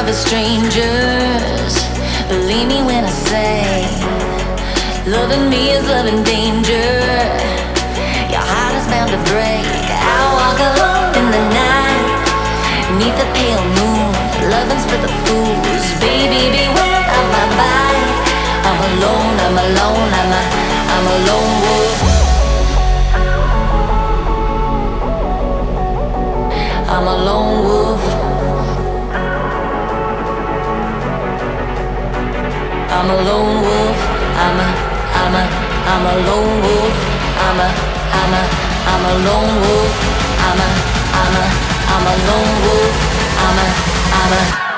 love is strangers. Believe me when I say, loving me is loving danger. Your heart is bound to break. I walk alone in the night, beneath the pale moon. Loving's for the fools. Baby, beware of my bite. I'm alone, I'm alone, I'm a lone wolf. I'm a lone wolf. I'm a lone wolf. I'm a lone wolf. I'm a lone wolf. I'm a lone wolf. I'm a